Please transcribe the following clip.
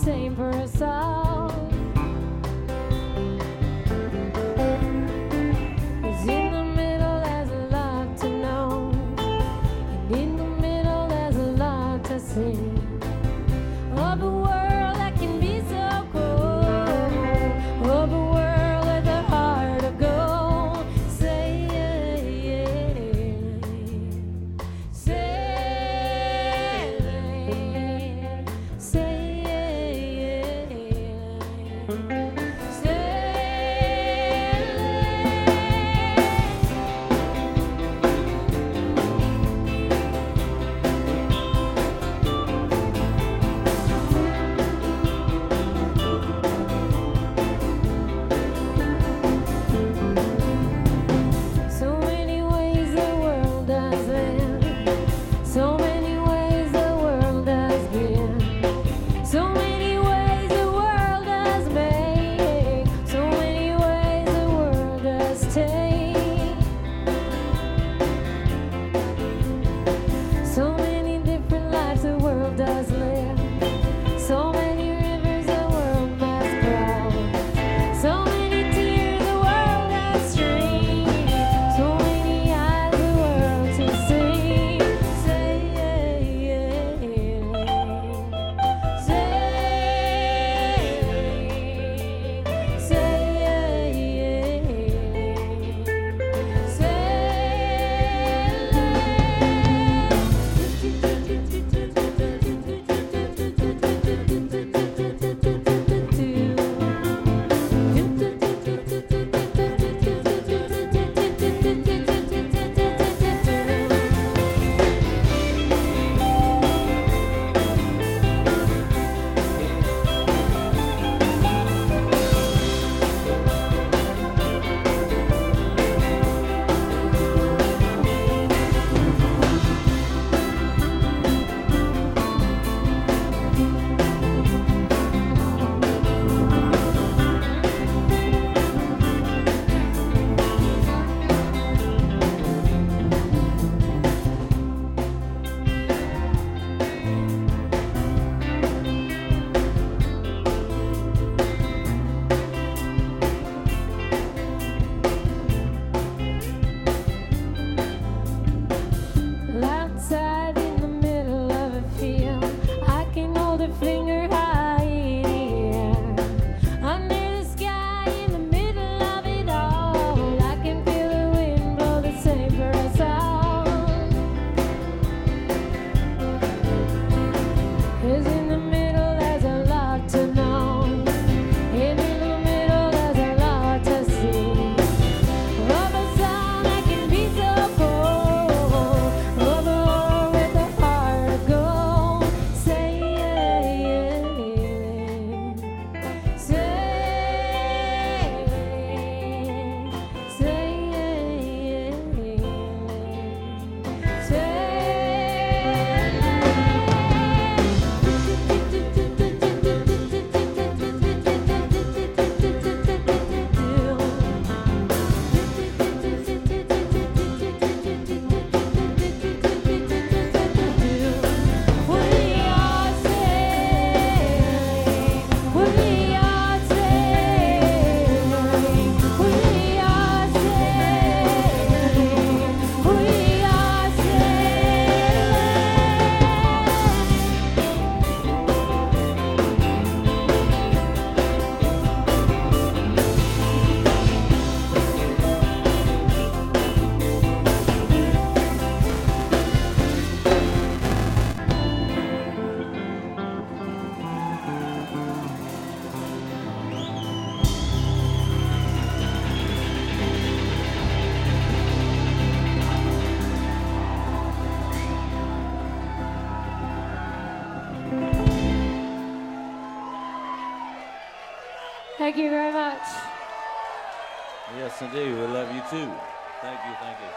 same for us all. 'Cause in the middle there's a lot to know, and in the middle there's a lot to see. Of a world that can be so cold, of a world with a heart of gold. Say, so many ways the world does live, so many ways the world does give, so many ways the world does make, so many ways the world does take, so many different lives the world does live, so many rivers the world must cross, so many tears the world has streamed, so many eyes the world to see. Say, outside in the middle of a field, I can hold a finger high in the air. Under the sky in the middle of it all, I can feel the wind blow the same for us all. 'Cause in the middle there's a lot to know, and in the middle there's a lot to see. Of a song that can be so cold, of a world with a heart of gold. Say, thank you very much. Yes, indeed. We love you too. Thank you. Thank you.